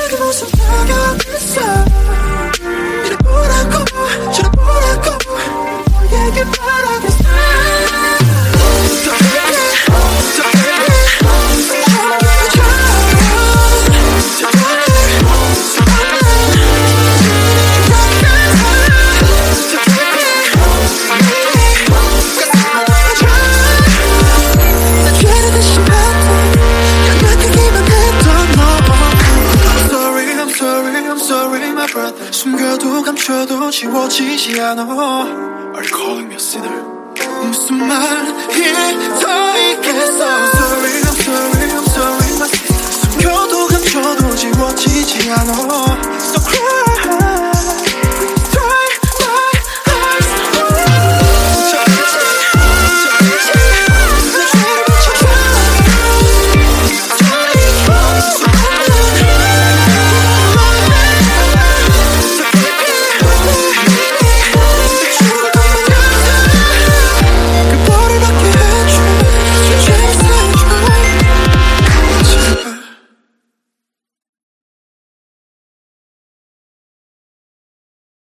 내게 무슨 타격 있어 이래 보라고 저래 보라고 너에게 바라겠어 숨겨도 감춰도 지워지지 않아 Are you calling me a sinner? 무슨 말이 더 있겠어 Sorry, I'm sorry, I'm sorry my sister 숨겨도 감춰도 지워지지 않아 So cry